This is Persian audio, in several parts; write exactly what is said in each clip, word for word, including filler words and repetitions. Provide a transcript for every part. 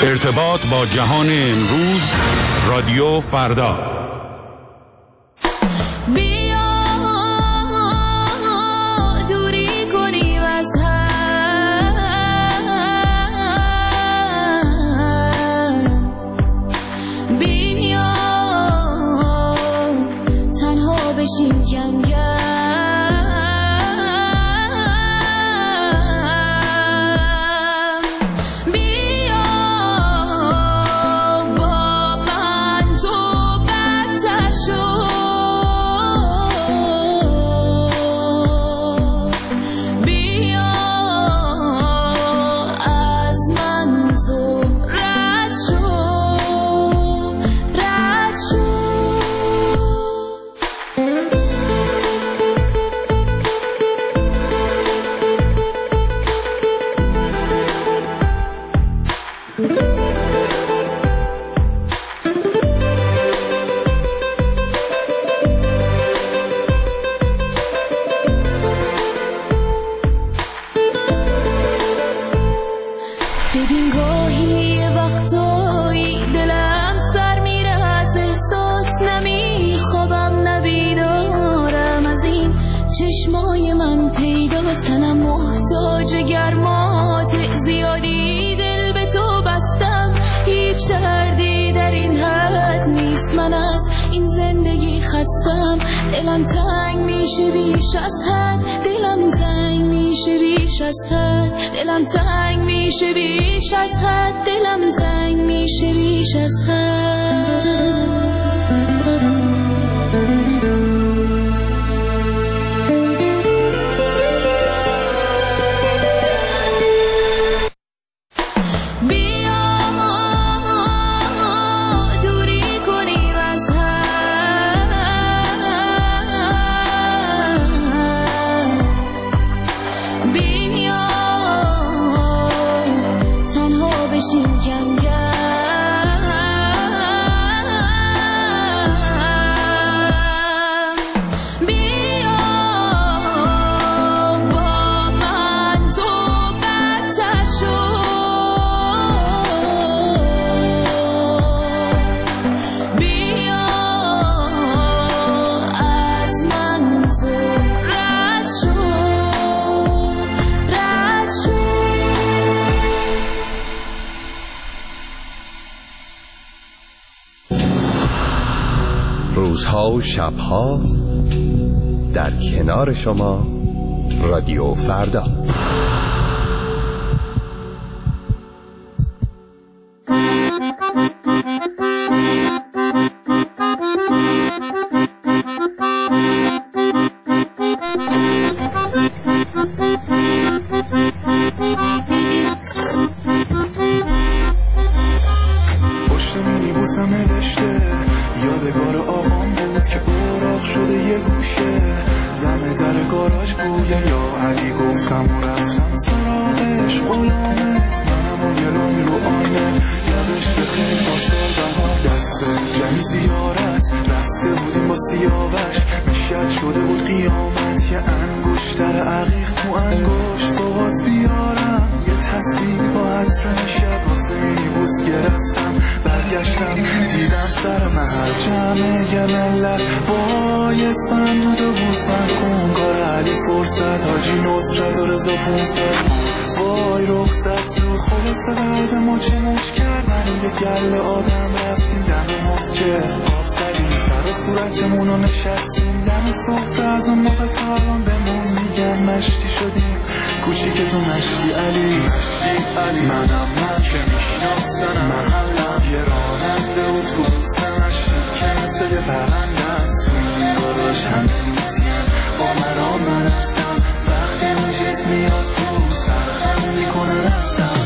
ارتباط با جهان امروز، رادیو فردا. بیا دوری کنیم از هم، بیا تنها بشیم کم کم، ببین گاهی وقتایی دلم سر میره از احساس، نمیخوابم نبیدارم از این چشمای من پیداست، تنم محتاج گرمات زیادی، دل به تو بستم هیچ دردی در این حد نیست، من از این زندگی خستم، دلم تنگ میشه بیش از حد، دلم تنگ میشه بیش از حد، دلم تنگ میشه بیش از حد، دلم تنگ میشه بیش از حد. روزها و شبها در کنار شما، رادیو فردا. پشت مینیبوسم نوشته یادگار آقام بود که اوراق شده یه گوشه، دم در گاراژ بوده یا علی گفتم و رفتم سراغش، غلامت منم و یه لنگ رو آینه، یادش بخیر با سال بهار دسته جنی زیارت رفته بودیم با سیاوش، میشد شده بود قیامت، یه انگشتر عقیق تو انگشت صحبات بیارم، یه تصویر با عطر نشد واسه مینیبوس گرفتم، برگشتم دیدم سر محل جمعه یه ملت وای صندوق و بوسن کن کار علی فرصت حاجی نصرت و رضا پونصد، وای رخصت تو خلاصه بعد ما چه موج کردن یه گل آدم، رفتیم دم مسجد آب زدیم سر و صورتمون رو نشستیم، دم صبح از اون موقع تاران بمون میگن مشتی شدیم، کوچیکتون مشتی علی مشتی علی، منم من که میشناسنم محلم، یه راننده و توبوس مشتی که مثل یه پرنده است، تو این گاراژ همه میتیم با مرا من هستم، وقتی نجت میاد تو سرخم میکنه هستم.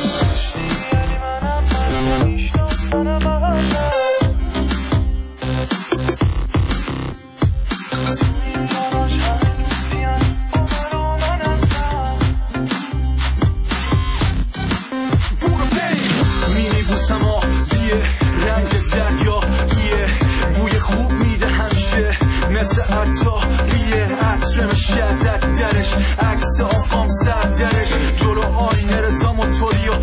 رنگ دریا یه بوی خوب میده همیشه مثل عطاریه، عطر شدت درش عکس آقام سر درش، جلو آینه رضا موتوری و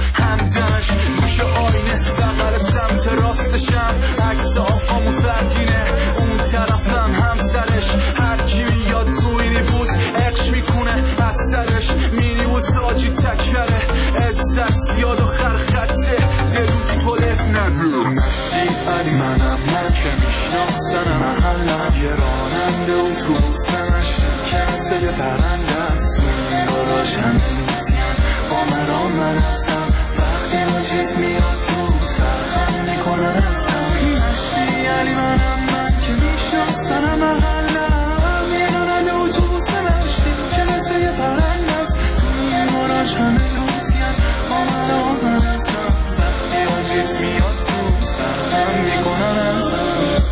منم من که میشناسنم محلم یه راننده اتوبوسمش کنسه یه پرنده است گاراژ همه لوتین با مرا من هستم وقتی مجید میاد تو سرخم میکنن هستم نشتی علی منم من که میشناسنم محلم یه راننده اتوبوسمش کنسه یه پرنده است گاراژ همه لوتین با مرا من هستم وقتی مجید میاد تو سرخم میکنن هستم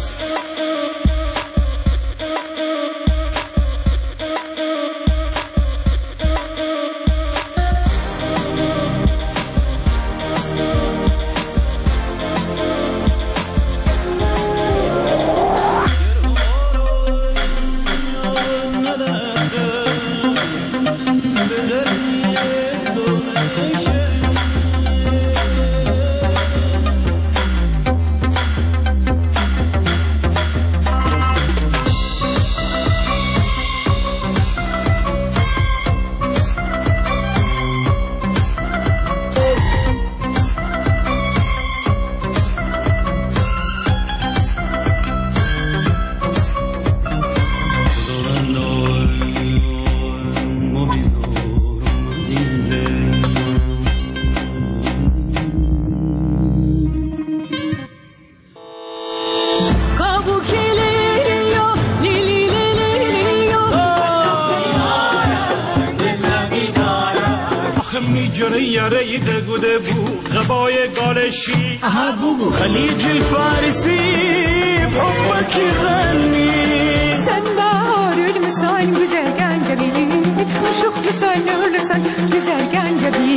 یاره دگوده بو غبای گالشی خلیج الفارسی بحبك يغني سنبار المسان بزرگان جبیلی مشوق بسان نورسان بزرگان جبیلی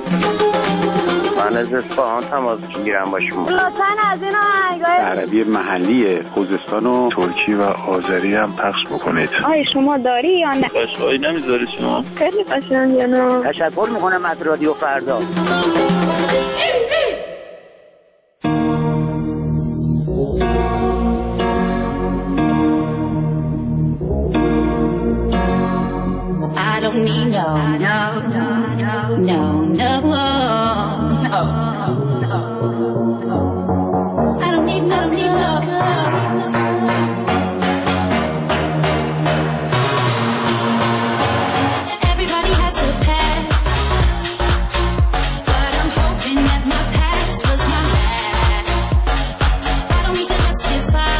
من از اصفهان تماس میگیرم با شما. لطفاً از این آهنگای عربی محلی خوزستان و ترکی و آذری هم پخش بکنید. آیا شما داری یا نه؟ قشنگی نمیذاری شما؟ خیلی قشنگه نه. تشکر میکنم از رادیو فردا. I don't need no, no, no, no, no, no, no. I don't need no, need no. Everybody has a past, but I'm hoping that my past was my last. I don't need to justify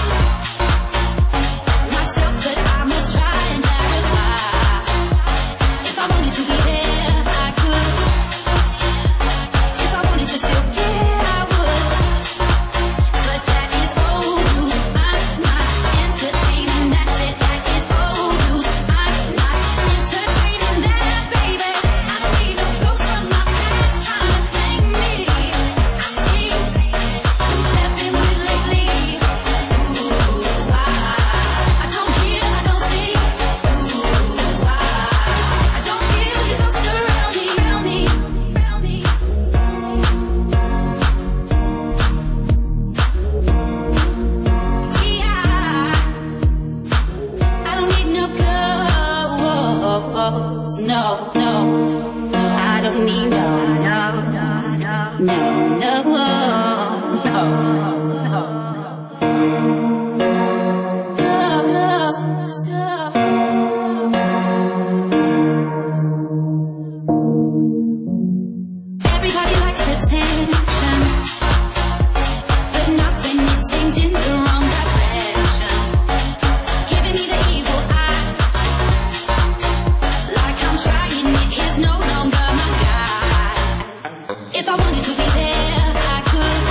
myself, but I must try and clarify. If I wanted to be there, I could. If I wanted to still care, I would. But that is old news. I'm not entertaining. That's it. That is old news. I'm not entertaining that, baby. I don't need no clothes from my past trying to blame me. I've seen who have been with lately. Ooh, I, I don't hear, I don't see. Ooh, I, I don't feel you go surround me, around me, around me. Yeah, I don't need no clothes, no, no. I don't need no, no, no, no, no, no, no. Stop, Everybody likes attention, but not when it's aimed in the wrong direction. Giving me the evil eye, like I'm trying, it is no longer my guide. If I wanted to be there, I could.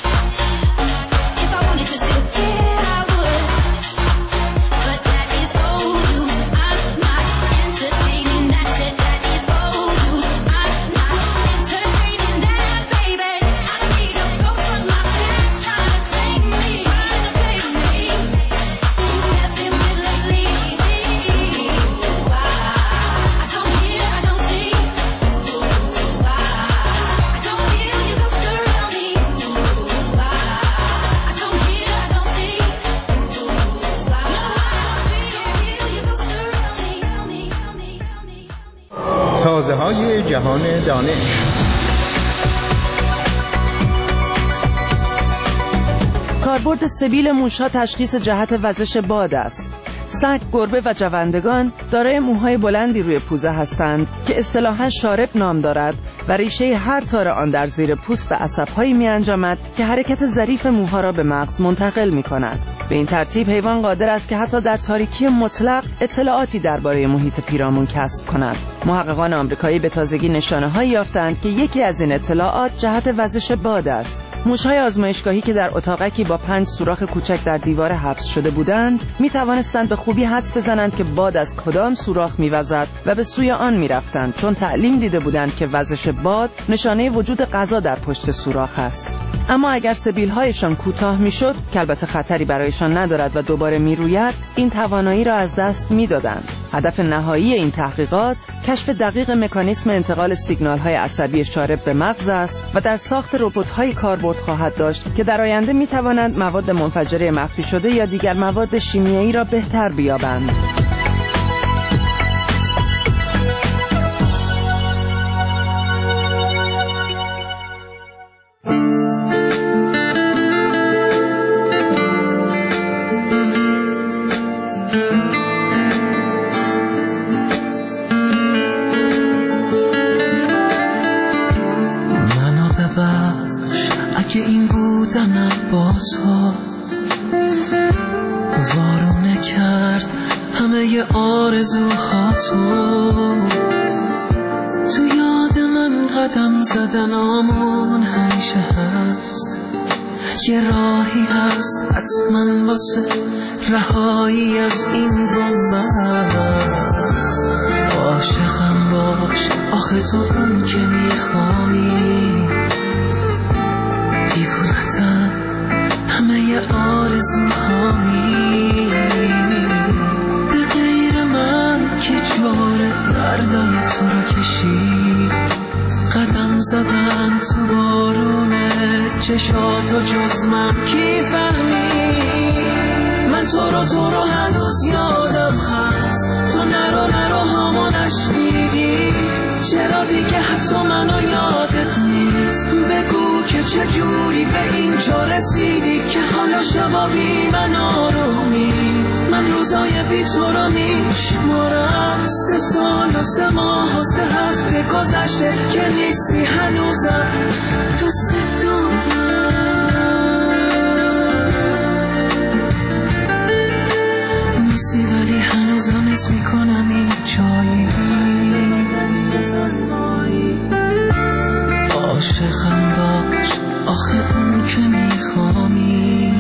If I wanted to still care, I would. But that is old news. I'm not entertaining. That's it. That is old news. I'm not entertaining that, baby. I don't need no clothes from my past trying to blame me, trying to blame me. Who have been with lately? Ooh, I, I don't hear, I don't see. Ooh, I, I don't feel you go surround me. Ooh, I, I don't hear, I don't see. Ooh, I, I don't feel you go surround me, around me, around me, around me. تازه های جهان دانش. کاربرد سبیل موشها تشخیص جهت وزش باد است. سگ، گربه و جوندگان دارای موهای بلندی روی پوزه هستند که اصطلاحاً شارب نام دارد و ریشه هر تار آن در زیر پوست به عصب‌هایی می‌انجامد که حرکت ظریف موها را به مغز منتقل می‌کند. به این ترتیب حیوان قادر است که حتی در تاریکی مطلق اطلاعاتی درباره محیط پیرامون کسب کند. محققان آمریکایی به تازگی نشانه‌هایی یافتند که یکی از این اطلاعات جهت وزش باد است. موش‌های آزمایشگاهی که در اتاقکی با پنج سوراخ کوچک در دیوار حبس شده بودند، می‌توانستند به خوبی حدس بزنند که باد از کدام سوراخ می‌وزد و به سوی آن می‌رفتند، چون تعلیم دیده بودند که وزش باد نشانه وجود غذا در پشت سوراخ است. اما اگر سبیل‌هایشان کوتاه می‌شد، که البته خطری برایشان ندارد و دوباره می‌روید، این توانایی را از دست می‌دادند. هدف نهایی این تحقیقات کشف دقیق مکانیسم انتقال سیگنال‌های عصبی شارب به مغز است و در ساخت ربات‌های کاربرد خواهد داشت که در آینده می‌توانند مواد منفجره مخفی شده یا دیگر مواد شیمیایی را بهتر بیابند. تو یاد من قدم زدن آمون همیشه هست، یه راهی هست حتما واسه رهایی از این بنبست. عاشقم باش آخه تو اون که میخوایی، دیوونتم همه ی آرزوهایی، به غیر من که جوره دردای تو رو کشید. قدم زدم تو بارونه چشاتو جز من کی فهمید. من تو رو تو رو هنوز یادم هست، تو نرو نرو هامو نشنیدی. چرا دیگه حتی منو یادت نیست؟ بگو که چجوری به اینجا رسیدی که حالا شبا بی من آرومی. من روزای بی تو رو میشمارم، سه سال و سه ماه و سه هفته گذشته که نیستی هنوزم دوست دارم. نیستی ولی هنوزم اسم میکنم این جایی. عاشقم باش آخه اون که میخوانی،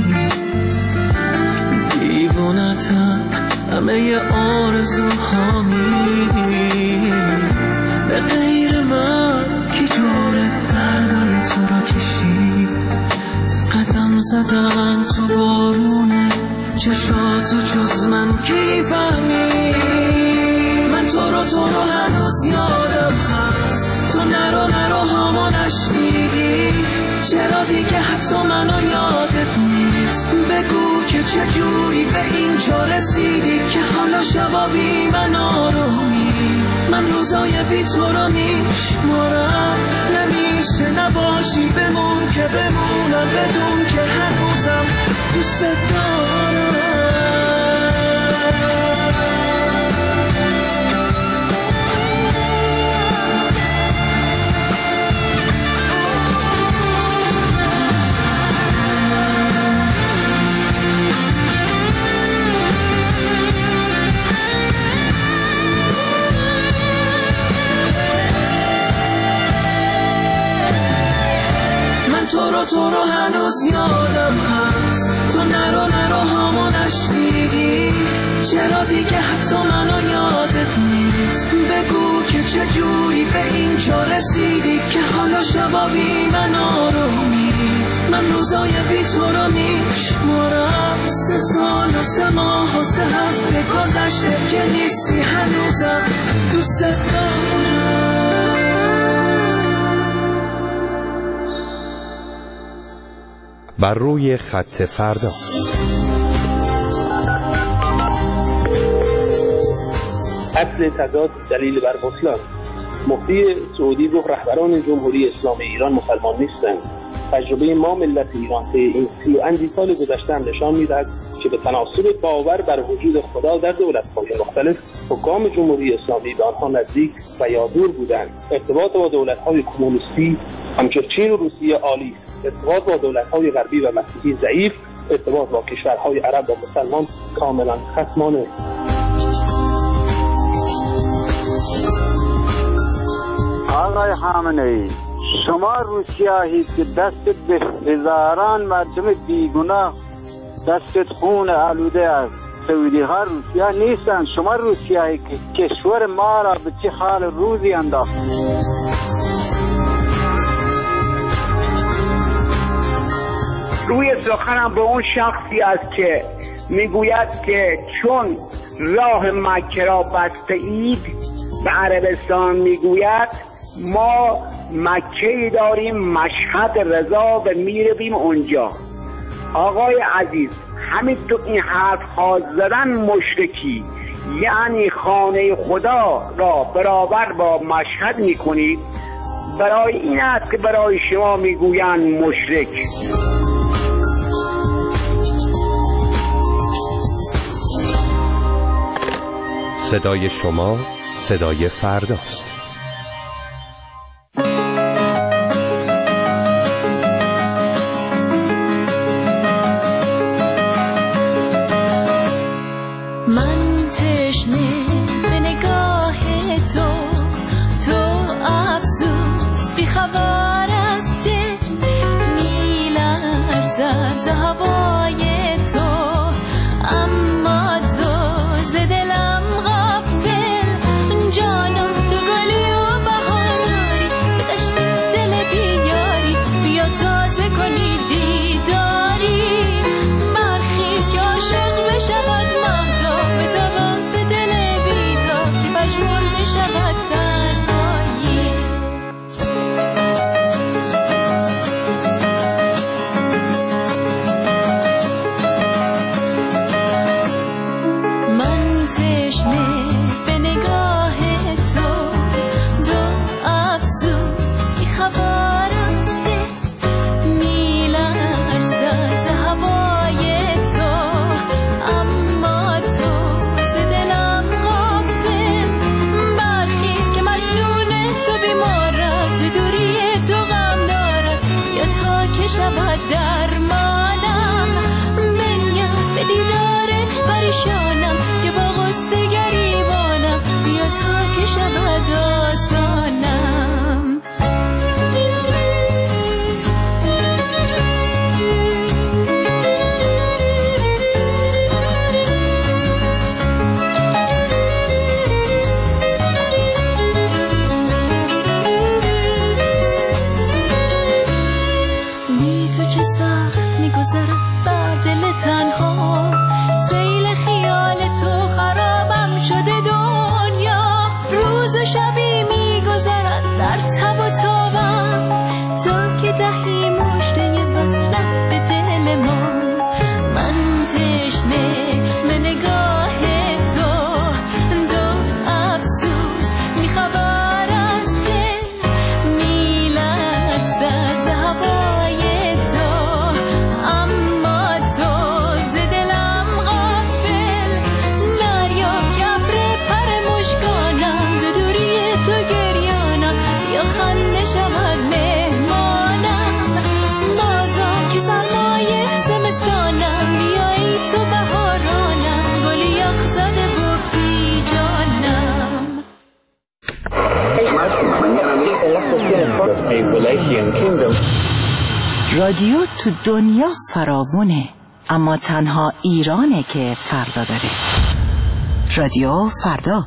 دیوونتم همه ی آرزوهامی. به غیر من کی جوره دردای تو را کشید. قدم زدم تو بارونه چشاتو جز من کی فهمید. من تو رو تو رو هنوز یادم هست، تو نرو نرو هامو نشنیدی. چرا دیگه حتی منو یادت نیست؟ بگو که چجوری به اینجا رسیدی که حالا شبا بی من آرومی. من روزای بی تو رو میشمارم، نمیشه نباشی بمون که بمونم بدون که هنوزم دوست دارم. تو رو تو رو هنوز یادم هست، تو نرو نرو هامو نشنیدی. چرا دیگه حتی منو یادت نیست؟ بگو که چجوری به اینجا رسیدی که حالا شبا بی من آرومی. من روزای بی تو رو میشمارم، سه سال و سه ماه و سه هفته گذشته که نیستی هنوزم دوست دارم. بر روی خط فردا. اصل تضاد دلیل بر بطلان. مفتی سعودی گفت رهبران جمهوری اسلامی ایران مسلمان نیستند. تجربه ما ملت ایران طی این سی و اندی سال گذشته نشان می‌دهد که به تناسب باور بر وجود خدا در دولت‌های مختلف حکام جمهوری اسلامی به آنها نزدیک و یا دور بودند. ارتباط با دولت‌های کمونیستی همچون چین و روسیه عالی، ارتباط با دولت‌های غربی و مسیحی ضعیف، ارتباط با کشورهای عرب و مسلمان کاملا خصمانه. آقای خامنه‌ای، شما روسیاهی که دست به هزاران مردم بیگناه دستت خون آلوده است. سعودی ها روسیا نیستن. شما روسیاهی که کشور ما را به چه حال روزی انداخت. روی سخنم به اون شخصی است که میگوید که چون راه مکه را بسته اید به عربستان میگوید ما مکه‌ای داریم مشهد رضا و میرویم اونجا. آقای عزیز، همین تو این حرف ها زدن مشرکی، یعنی خانه خدا را برابر با مشهد میکنید. برای این است که برای شما میگویند مشرک. صدای شما صدای فرداست. رادیو تو دنیا فراوونه، اما تنها ایرانه که فردا داره. رادیو فردا.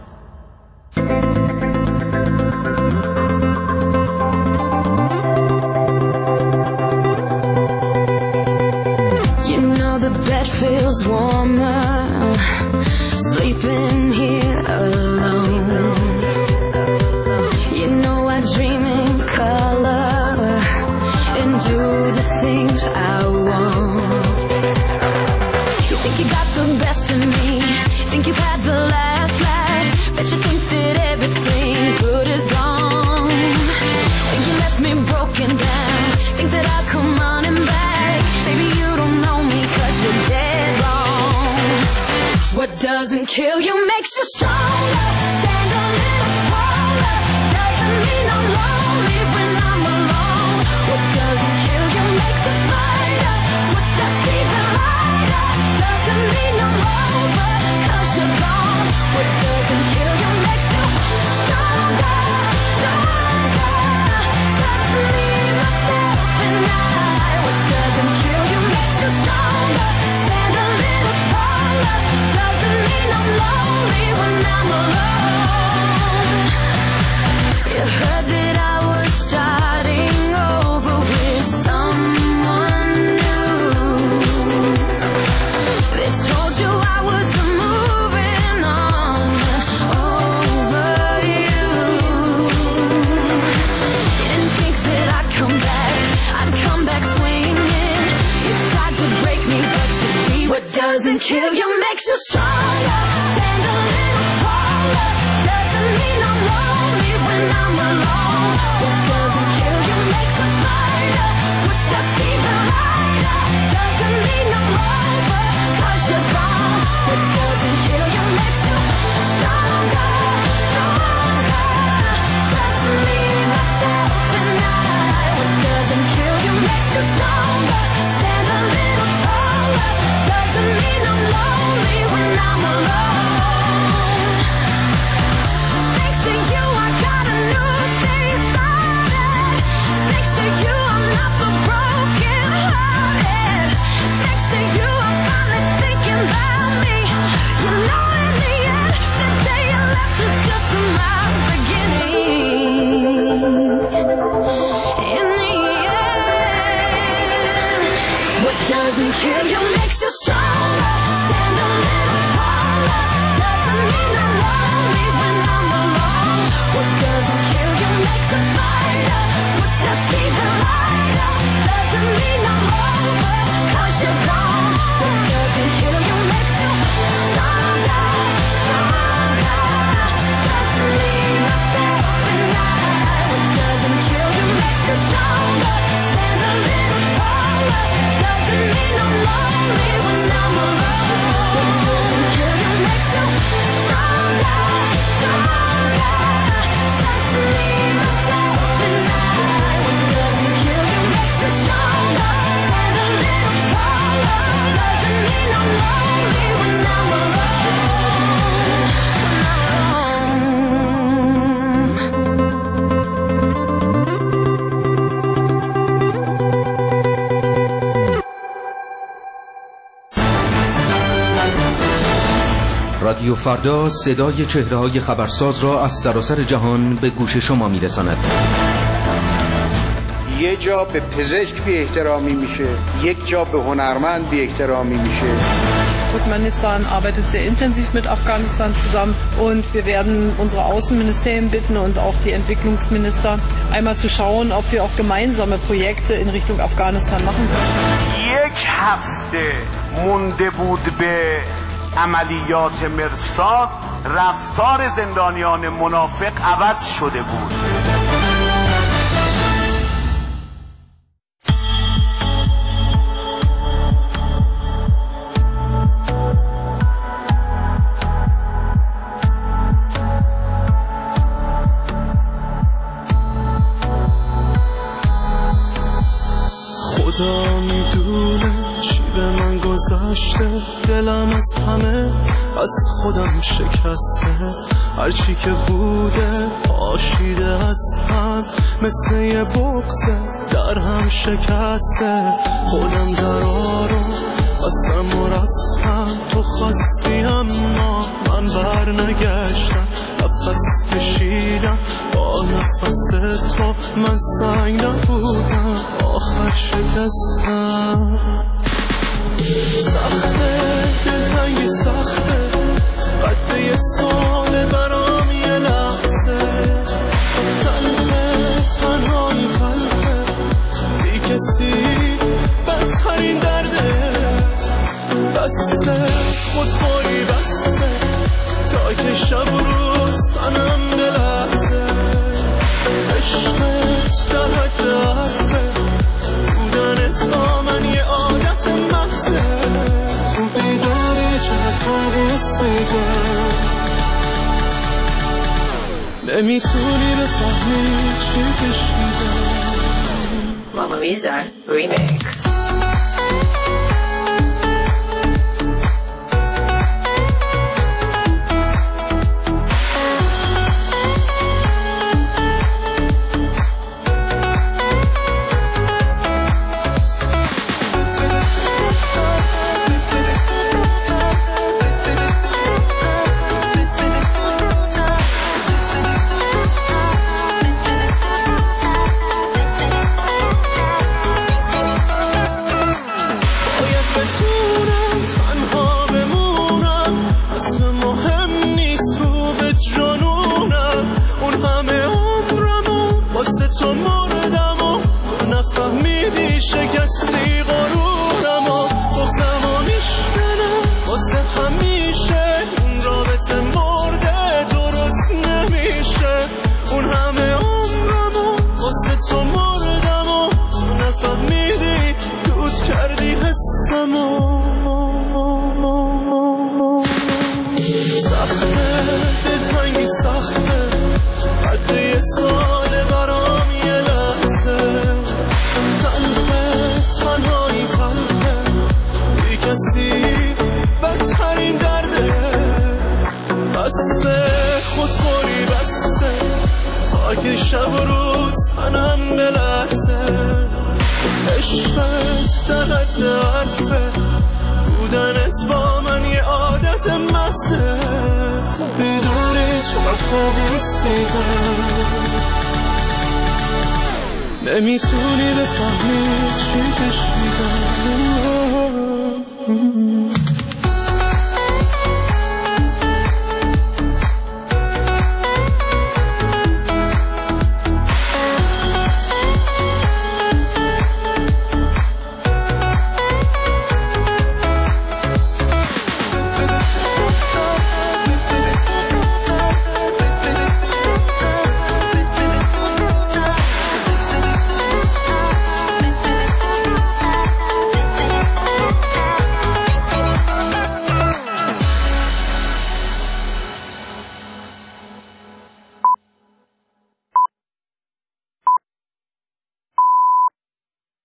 You know the bed feels warmer sleeping here alone. You know I dream in color and do the things I want. You think you got the best of me, think you've had the last laugh, bet you think that everything good is gone. Think you left me broken down, think that I'll come running back. Maybe you don't know me cause you're dead wrong. What doesn't kill you makes you stronger. Stand a little taller. Doesn't mean I'm lonely when I'm alone. What doesn't kill you makes a fighter. What steps even lighter. Doesn't mean I'm over cause you're gone. What doesn't kill you makes you stronger, stronger. Just me, myself and I. What doesn't kill you makes you stronger. Stand a little taller. Doesn't mean I'm lonely when I'm alone. You heard that I was starting over with someone new. They told you I was moving on over you. You didn't think that I'd come back, I'd come back swinging. You tried to break me, but you see what doesn't kill you makes you stronger. Stand a little taller. Doesn't mean I'm lonely when I'm alone. What doesn't kill you makes a fighter. What steps even lighter. Doesn't mean I'm over cause you're gone. What doesn't kill you makes you stronger, stronger. Just me, myself and I. What doesn't kill you makes you stronger. Stand a little taller. Doesn't mean I'm lonely when I'm alone. Thanks to you I got a new day started. Thanks to you I'm not the broken hearted. Thanks to you I'm finally thinking about me. You know in the end, the day you left was just my beginning. In the end, what doesn't kill you makes you stronger. Stand a little taller. Doesn't mean I'm lonely when I'm alone. What doesn't kill you makes a fighter. What steps even lighter. Doesn't mean I'm over cause you're gone. What doesn't kill you makes you stronger, stronger. Just me, myself and I. What doesn't kill you makes you stronger. Stand a little taller. Doesn't mean I'm lonely when I'm alone. What doesn't kill you makes you stronger, stronger. Just me, myself and I. What doesn't kill you makes you stronger. Stand a little taller. Doesn't mean I'm lonely when I'm alone. رادیو فردا صدای چهره‌های خبرساز را از سراسر جهان به گوش شما می‌رساند. یه جا به پزشک بی احترامی میشه، یک جا به هنرمند بی احترامی میشه. Turkmenistan arbeitet sehr intensiv mit Afghanistan zusammen und wir werden unsere Außenministerien bitten und auch die Entwicklungsminister einmal zu schauen, ob wir auch gemeinsame Projekte in Richtung Afghanistan machen können. یک هفته مونده بود به عملیات مرصاد، رفتار زندانیان منافق عوض شده بود. خدا میدونه چی به من گذشته، دلم از همه از خودم شکسته، هرچی که بوده آشیده از هم، مثل یه بغضه در هم شکسته. خودم درارو بستم و رفتم، تو خواستی اما من بر نگشتم، نفس کشیدم با نفس تو، من سنگ نبودم آخر شکستم. سخته دلتنگی سخته، قد یه سال برام یه لحظه، تنه تنهایی تلخه، بی کسی بدترین درده، بسته خودخوری بسته، تا که شب و روز تنم بلحظه، عشقت در حد حرفه، نمیتونی بفهمی چی کشیدم. Mamma Mia Remix. شکستی غرورمو بغزمو میشکنم واسه همیشه این رابطه مرده درست نمیشه اون همه عمرمو واسه تو مردمو تو نفهمیدی دوست کردی حسمو سخته دلتنگی سخته حد یه ساله برام یه لحظه تنهایی تلخه بی کسی بدترین درده بسته خودخوری بسته تا که شب و روز تنم بلرزه عشقت در حد حرفه بودنت با من یه عادت محضه بدون هیچ وفا نمیتونی بفهمی چی کشیدم.